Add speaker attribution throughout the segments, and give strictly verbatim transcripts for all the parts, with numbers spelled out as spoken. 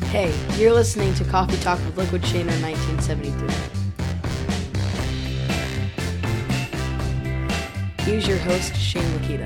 Speaker 1: Hey, you're listening to Coffee Talk with Liquid Shane in nineteen seventy-three. Here's your host, Shane Lakita.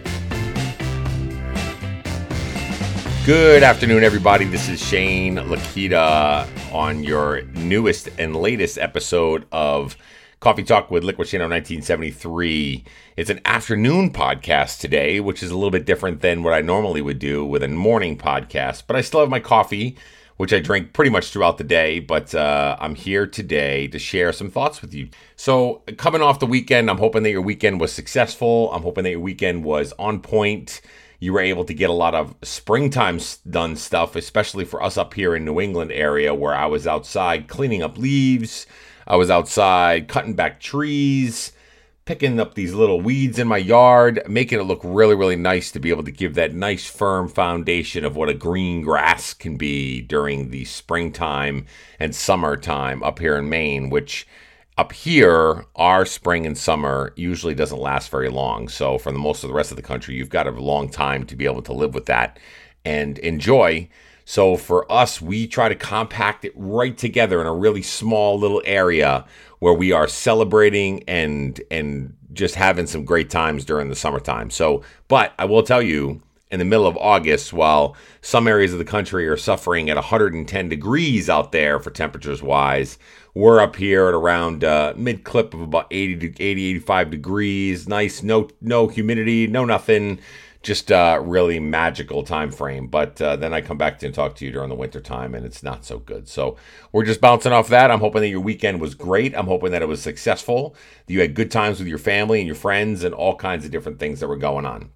Speaker 2: Good afternoon, everybody. This is Shane Lakita on your newest and latest episode of Coffee Talk with Liquid Shane in nineteen seventy-three. It's an afternoon podcast today, which is a little bit different than what I normally would do with a morning podcast. But I still have my coffee, which I drink pretty much throughout the day. But uh, I'm here today to share some thoughts with you. So coming off the weekend, I'm hoping that your weekend was successful. I'm hoping that your weekend was on point. You were able to get a lot of springtime done stuff, especially for us up here in New England area where I was outside cleaning up leaves. I was outside cutting back trees, picking up these little weeds in my yard, making it look really, really nice to be able to give that nice firm foundation of what a green grass can be during the springtime and summertime up here in Maine, which up here, our spring and summer usually doesn't last very long. So for the most of the rest of the country, you've got a long time to be able to live with that and enjoy. So for us, we try to compact it right together in a really small little area where we are celebrating and and just having some great times during the summertime. So, but I will tell you, in the middle of August, while some areas of the country are suffering at one hundred ten degrees out there for temperatures wise, we're up here at around uh, mid clip of about eighty, eighty-five degrees. Nice, no no humidity, no nothing. Just a really magical time frame. But uh, then I come back to talk to you during the winter time, and it's not so good. So we're just bouncing off that. I'm hoping that your weekend was great. I'm hoping that it was successful, that you had good times with your family and your friends and all kinds of different things that were going on.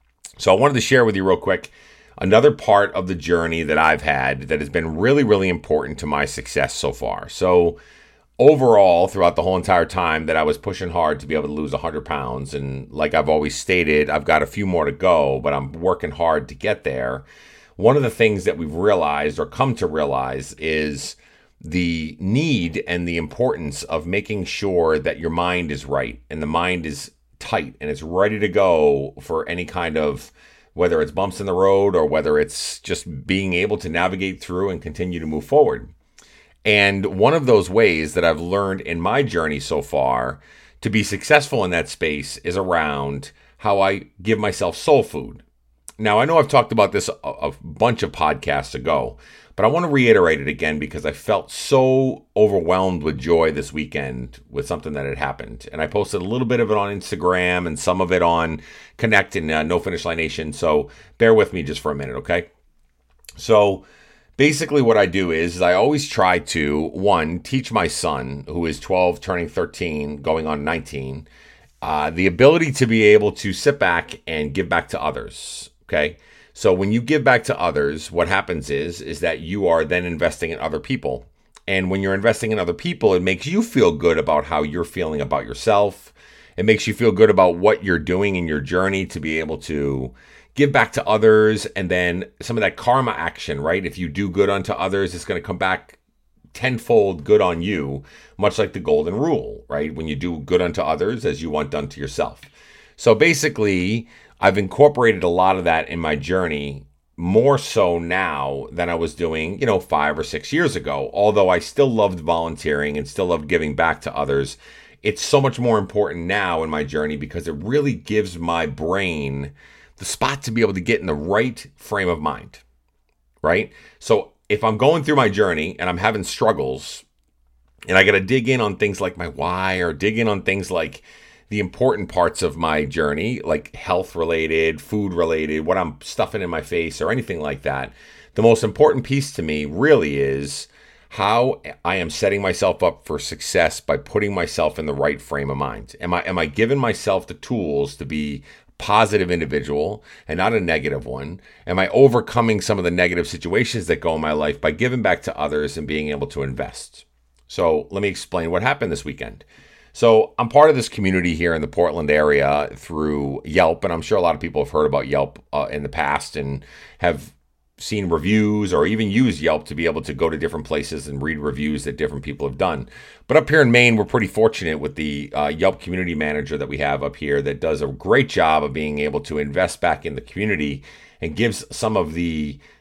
Speaker 2: So I wanted to share with you real quick another part of the journey that I've had that has been really, really important to my success so far. So overall, throughout the whole entire time that I was pushing hard to be able to lose one hundred pounds, and like I've always stated, I've got a few more to go, but I'm working hard to get there. One of the things that we've realized or come to realize is the need and the importance of making sure that your mind is right and the mind is tight and it's ready to go for any kind of, whether it's bumps in the road or whether it's just being able to navigate through and continue to move forward. And one of those ways that I've learned in my journey so far to be successful in that space is around how I give myself soul food. Now, I know I've talked about this a, a bunch of podcasts ago, but I want to reiterate it again because I felt so overwhelmed with joy this weekend with something that had happened. And I posted a little bit of it on Instagram and some of it on Connect and uh, No Finish Line Nation. So bear with me just for a minute, okay? So basically what I do is, is I always try to, one, teach my son, who is twelve, turning thirteen, going on nineteen, uh, the ability to be able to sit back and give back to others, okay? So when you give back to others, what happens is, is that you are then investing in other people. And when you're investing in other people, it makes you feel good about how you're feeling about yourself. It makes you feel good about what you're doing in your journey to be able to give back to others. And then some of that karma action, right? If you do good unto others, it's going to come back tenfold good on you, much like the golden rule, right? When you do good unto others as you want done to yourself. So basically, I've incorporated a lot of that in my journey, more so now than I was doing, you know, five or six years ago. Although I still loved volunteering and still loved giving back to others, it's so much more important now in my journey because it really gives my brain the spot to be able to get in the right frame of mind, right? So if I'm going through my journey and I'm having struggles and I got to dig in on things like my why or dig in on things like the important parts of my journey, like health related, food related, what I'm stuffing in my face or anything like that, the most important piece to me really is how I am setting myself up for success by putting myself in the right frame of mind. Am I, am I giving myself the tools to be positive individual and not a negative one? Am I overcoming some of the negative situations that go in my life by giving back to others and being able to invest? So let me explain what happened this weekend. So I'm part of this community here in the Portland area through Yelp, and I'm sure a lot of people have heard about Yelp uh, in the past and have seen reviews or even used Yelp to be able to go to different places and read reviews that different people have done. But up here in Maine, we're pretty fortunate with the uh, Yelp community manager that we have up here that does a great job of being able to invest back in the community and gives some of the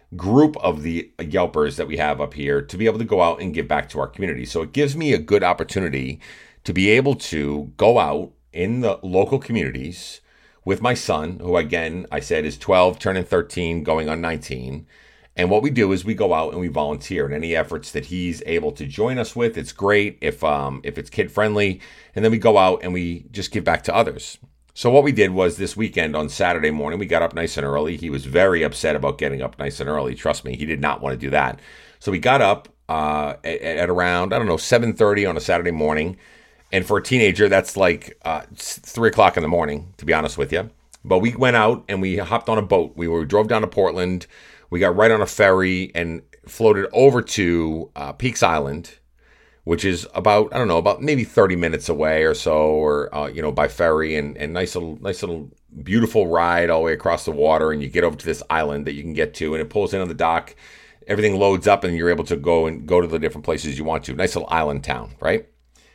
Speaker 2: group of the Yelpers that we have up here to be able to go out and give back to our community. So it gives me a good opportunity to be able to go out in the local communities with my son, who again, I said is twelve, turning thirteen, going on nineteen. And what we do is we go out and we volunteer in any efforts that he's able to join us with. It's great if um, if it's kid friendly. And then we go out and we just give back to others. So what we did was this weekend on Saturday morning, we got up nice and early. He was very upset about getting up nice and early. Trust me, he did not want to do that. So we got up uh, at, at around, I don't know, seven thirty on a Saturday morning. And for a teenager, that's like uh, three o'clock in the morning, to be honest with you. But we went out and we hopped on a boat. We were drove down to Portland. We got right on a ferry and floated over to uh, Peaks Island, which is about, I don't know, about maybe thirty minutes away or so, or, uh, you know, by ferry, and, and nice little, nice little beautiful ride all the way across the water. And you get over to this island that you can get to, and it pulls in on the dock. Everything loads up and you're able to go and go to the different places you want to. Nice little island town, right?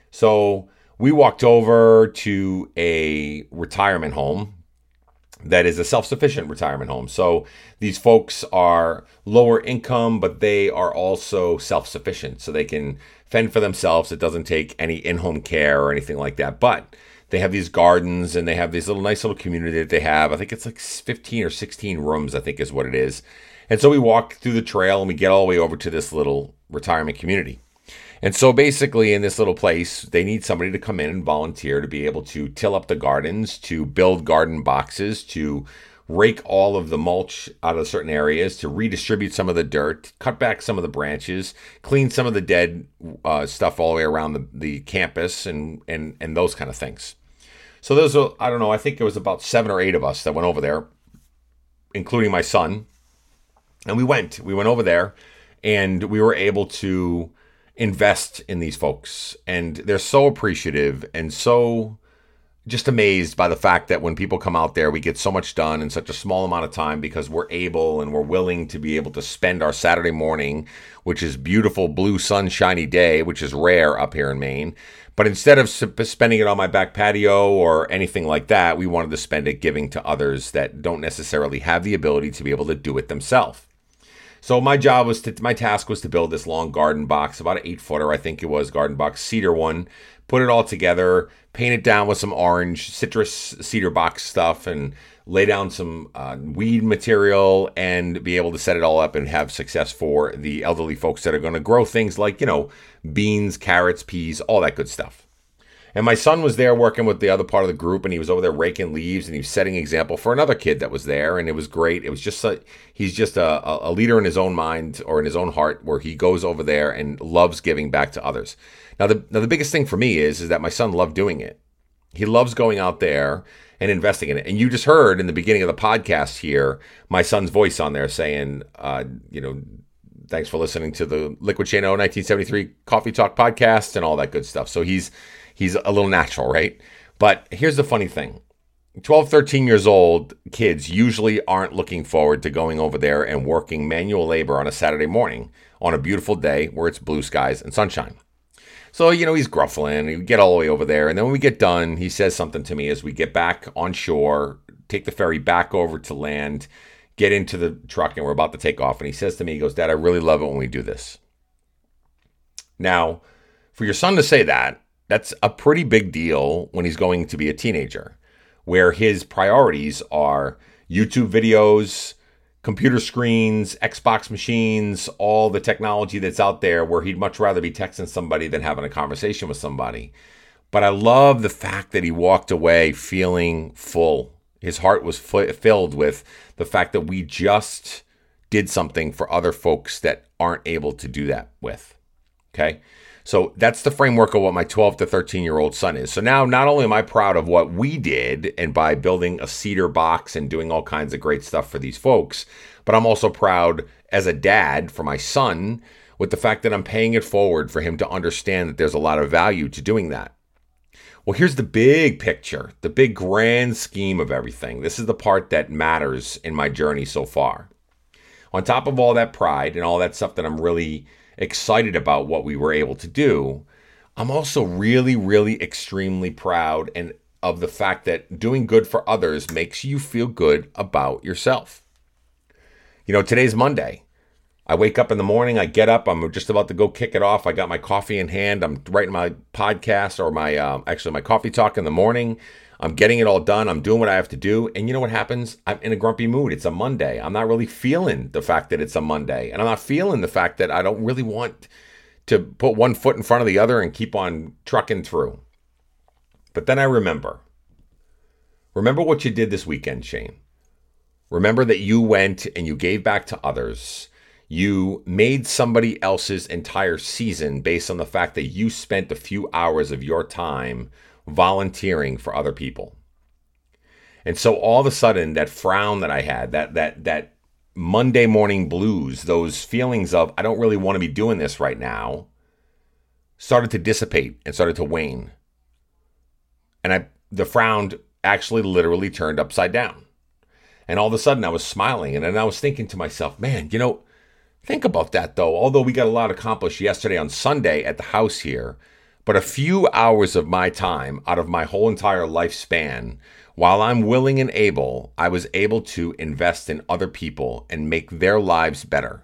Speaker 2: So we walked over to a retirement home that is a self-sufficient retirement home. So these folks are lower income, but they are also self-sufficient. So they can fend for themselves. It doesn't take any in-home care or anything like that. But they have these gardens and they have this little nice little community that they have. I think it's like fifteen or sixteen rooms, I think is what it is. And so we walk through the trail and we get all the way over to this little retirement community. And so basically in this little place, they need somebody to come in and volunteer to be able to till up the gardens, to build garden boxes, to rake all of the mulch out of certain areas, to redistribute some of the dirt, cut back some of the branches, clean some of the dead uh, stuff all the way around the, the campus, and, and, and those kind of things. So there's a, I don't know, I think it was about seven or eight of us that went over there, including my son. And we went, we went over there and we were able to invest in these folks, and they're so appreciative and so just amazed by the fact that when people come out there, we get so much done in such a small amount of time because we're able and we're willing to be able to spend our Saturday morning, which is beautiful blue sunshiny day, which is rare up here in Maine. But instead of spending it on my back patio or anything like that, we wanted to spend it giving to others that don't necessarily have the ability to be able to do it themselves. So my job was to, my task was to build this long garden box, about an eight footer, I think it was, garden box, cedar one, put it all together, paint it down with some orange citrus cedar box stuff, and lay down some uh, weed material and be able to set it all up and have success for the elderly folks that are going to grow things like, you know, beans, carrots, peas, all that good stuff. And my son was there working with the other part of the group, and he was over there raking leaves, and he was setting example for another kid that was there, and it was great. It was just a, he's just a, a leader in his own mind or in his own heart, where he goes over there and loves giving back to others. Now, the now the biggest thing for me is is that my son loved doing it. He loves going out there and investing in it. And you just heard in the beginning of the podcast here my son's voice on there saying, uh, you know, thanks for listening to the Liquid Shano nineteen seventy-three Coffee Talk podcast and all that good stuff. So he's He's a little natural, right? But here's the funny thing. twelve, thirteen years old kids usually aren't looking forward to going over there and working manual labor on a Saturday morning on a beautiful day where it's blue skies and sunshine. So, you know, he's gruffling. We get all the way over there. And then when we get done, he says something to me as we get back on shore, take the ferry back over to land, get into the truck, and we're about to take off. And he says to me, he goes, "Dad, I really love it when we do this." Now, for your son to say that, that's a pretty big deal when he's going to be a teenager, where his priorities are YouTube videos, computer screens, Xbox machines, all the technology that's out there, where he'd much rather be texting somebody than having a conversation with somebody. But I love the fact that he walked away feeling full. His heart was f- filled with the fact that we just did something for other folks that aren't able to do that with. Okay? So that's the framework of what my twelve to thirteen year old son is. So now not only am I proud of what we did and by building a cedar box and doing all kinds of great stuff for these folks, but I'm also proud as a dad for my son with the fact that I'm paying it forward for him to understand that there's a lot of value to doing that. Well, here's the big picture, the big grand scheme of everything. This is the part that matters in my journey so far. On top of all that pride and all that stuff that I'm really excited about what we were able to do, I'm also really, really extremely proud and of the fact that doing good for others makes you feel good about yourself. You know, today's Monday. I wake up in the morning, I get up, I'm just about to go kick it off. I got my coffee in hand. I'm writing my podcast or my, um, actually my coffee talk in the morning. I'm getting it all done. I'm doing what I have to do. And you know what happens? I'm in a grumpy mood. It's a Monday. I'm not really feeling the fact that it's a Monday. And I'm not feeling the fact that I don't really want to put one foot in front of the other and keep on trucking through. But then I remember. Remember what you did this weekend, Shane. Remember that you went and you gave back to others. You made somebody else's entire season based on the fact that you spent a few hours of your time volunteering for other people. And so all of a sudden, that frown that I had, that that that Monday morning blues, those feelings of I don't really want to be doing this right now, started to dissipate and started to wane. And I the frown actually literally turned upside down. And all of a sudden I was smiling, and then I was thinking to myself, man, you know, think about that, though. Although we got a lot accomplished yesterday on Sunday at the house here, but a few hours of my time out of my whole entire lifespan, while I'm willing and able, I was able to invest in other people and make their lives better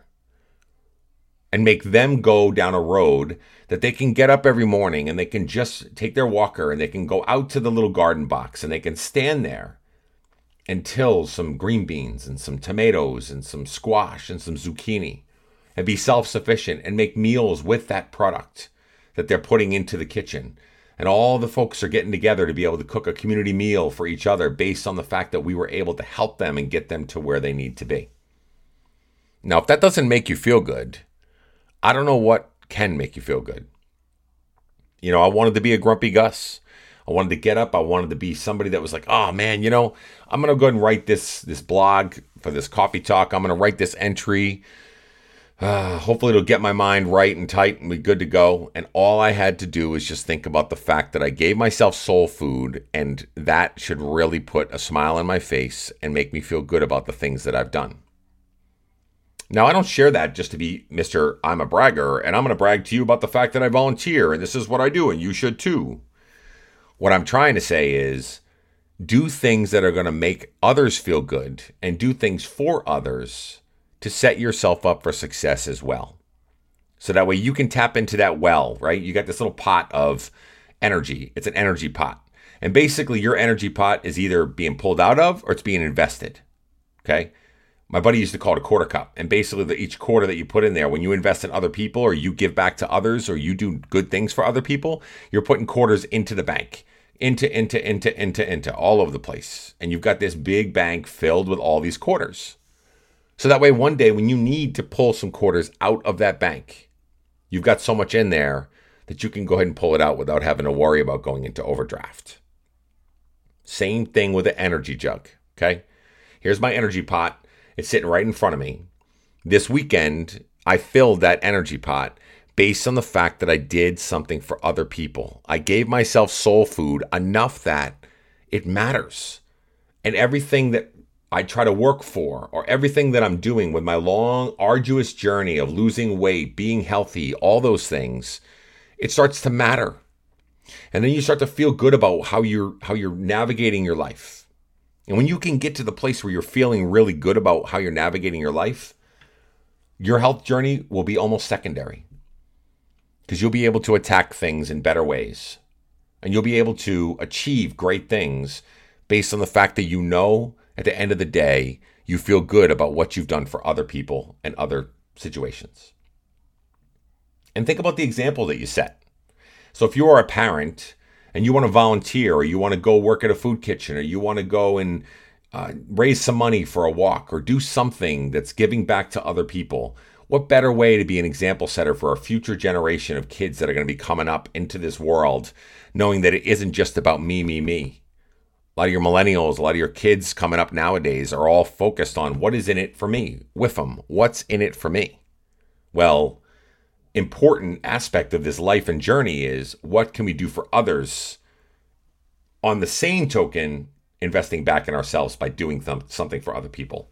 Speaker 2: and make them go down a road that they can get up every morning and they can just take their walker and they can go out to the little garden box and they can stand there and till some green beans and some tomatoes and some squash and some zucchini and be self-sufficient and make meals with that product that they're putting into the kitchen. And all the folks are getting together to be able to cook a community meal for each other based on the fact that we were able to help them and get them to where they need to be. Now, if that doesn't make you feel good, I don't know what can make you feel good. You know, I wanted to be a grumpy Gus. I wanted to get up. I wanted to be somebody that was like, oh man, you know, I'm going to go ahead and write this, this blog for this coffee talk. I'm going to write this entry. Uh, hopefully it'll get my mind right and tight and be good to go. And all I had to do was just think about the fact that I gave myself soul food, and that should really put a smile on my face and make me feel good about the things that I've done. Now, I don't share that just to be Mister I'm a bragger, and I'm going to brag to you about the fact that I volunteer, and this is what I do, and you should too. What I'm trying to say is do things that are going to make others feel good and do things for others to set yourself up for success as well. So that way you can tap into that well, right? You got this little pot of energy. It's an energy pot. And basically your energy pot is either being pulled out of or it's being invested. Okay? My buddy used to call it a quarter cup. And basically the, each quarter that you put in there, when you invest in other people or you give back to others or you do good things for other people, you're putting quarters into the bank. Into, into, into, into, into, all over the place. And you've got this big bank filled with all these quarters. So that way one day when you need to pull some quarters out of that bank, you've got so much in there that you can go ahead and pull it out without having to worry about going into overdraft. Same thing with the energy jug, okay? Here's my energy pot. It's sitting right in front of me. This weekend, I filled that energy pot based on the fact that I did something for other people. I gave myself soul food enough that it matters. And everything that I try to work for, or everything that I'm doing with my long, arduous journey of losing weight, being healthy, all those things, it starts to matter. And then you start to feel good about how you're how you're navigating your life. And when you can get to the place where you're feeling really good about how you're navigating your life, your health journey will be almost secondary. Because you'll be able to attack things in better ways. And you'll be able to achieve great things based on the fact that you know at the end of the day, you feel good about what you've done for other people and other situations. And think about the example that you set. So if you are a parent and you want to volunteer, or you want to go work at a food kitchen, or you want to go and uh, raise some money for a walk, or do something that's giving back to other people, what better way to be an example setter for a future generation of kids that are going to be coming up into this world, knowing that it isn't just about me, me, me. A lot of your millennials, a lot of your kids coming up nowadays are all focused on what is in it for me. With them, what's in it for me? Well, important aspect of this life and journey is what can we do for others? On the same token, investing back in ourselves by doing th- something for other people.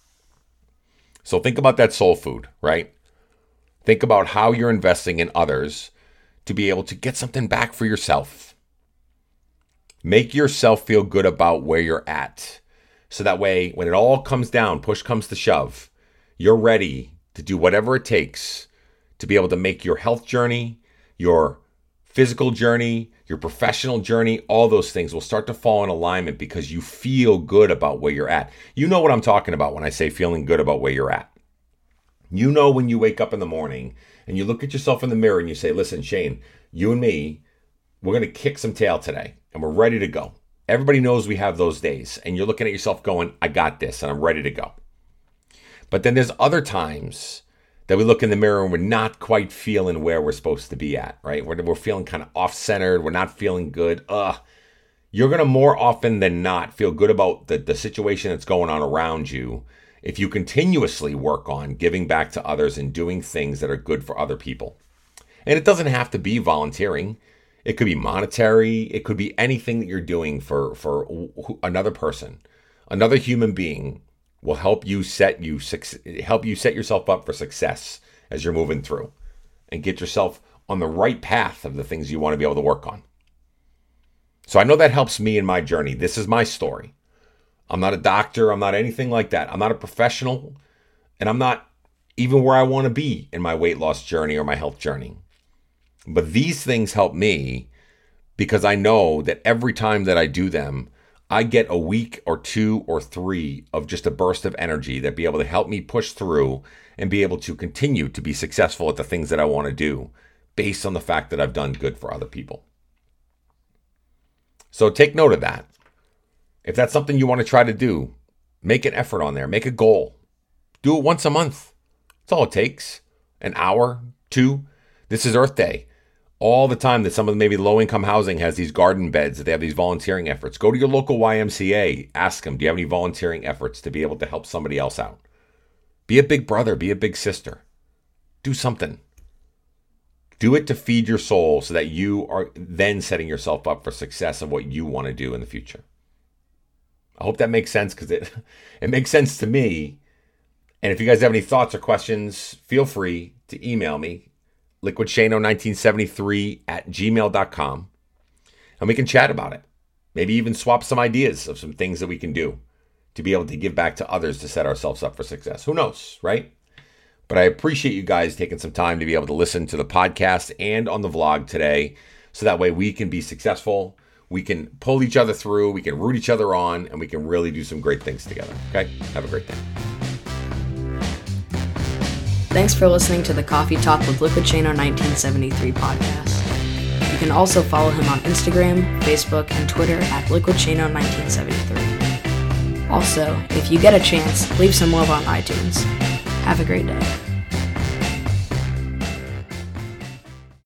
Speaker 2: So think about that soul food, right? Think about how you're investing in others to be able to get something back for yourself. Make yourself feel good about where you're at. So that way, when it all comes down, push comes to shove, you're ready to do whatever it takes to be able to make your health journey, your physical journey, your professional journey, all those things will start to fall in alignment because you feel good about where you're at. You know what I'm talking about when I say feeling good about where you're at. You know when you wake up in the morning and you look at yourself in the mirror and you say, listen, Shane, you and me, we're going to kick some tail today and we're ready to go. Everybody knows we have those days and you're looking at yourself going, I got this and I'm ready to go. But then there's other times that we look in the mirror and we're not quite feeling where we're supposed to be at, right? We're, we're feeling kind of off-centered. We're not feeling good. Ugh. You're going to more often than not feel good about the, the situation that's going on around you if you continuously work on giving back to others and doing things that are good for other people. And it doesn't have to be volunteering. It could be monetary. It could be anything that you're doing for, for another person, another human being. Will help you set you help you set yourself up for success as you're moving through and get yourself on the right path of the things you want to be able to work on. So I know that helps me in my journey. This is my story. I'm not a doctor. I'm not anything like that. I'm not a professional, and I'm not even where I want to be in my weight loss journey or my health journey. But these things help me because I know that every time that I do them, I get a week or two or three of just a burst of energy that be able to help me push through and be able to continue to be successful at the things that I want to do based on the fact that I've done good for other people. So take note of that. If that's something you want to try to do, make an effort on there. Make a goal. Do it once a month. That's all it takes. An hour, two. This is Earth Day. All the time that some of the maybe low-income housing has these garden beds, that they have these volunteering efforts. Go to your local Y M C A. Ask them, do you have any volunteering efforts to be able to help somebody else out? Be a big brother. Be a big sister. Do something. Do it to feed your soul so that you are then setting yourself up for success of what you want to do in the future. I hope that makes sense because it, it makes sense to me. And if you guys have any thoughts or questions, feel free to email me. liquid shano nineteen seventy-three at gmail dot com. And we can chat about it. Maybe even swap some ideas of some things that we can do to be able to give back to others to set ourselves up for success. Who knows, right? But I appreciate you guys taking some time to be able to listen to the podcast and on the vlog today. So that way we can be successful. We can pull each other through. We can root each other on. And we can really do some great things together. Okay? Have a great day.
Speaker 1: Thanks for listening to the Coffee Talk with Liquid Shano nineteen seventy-three podcast. You can also follow him on Instagram, Facebook, and Twitter at Liquid Shano nineteen seventy-three. Also, if you get a chance, leave some love on iTunes. Have a great day.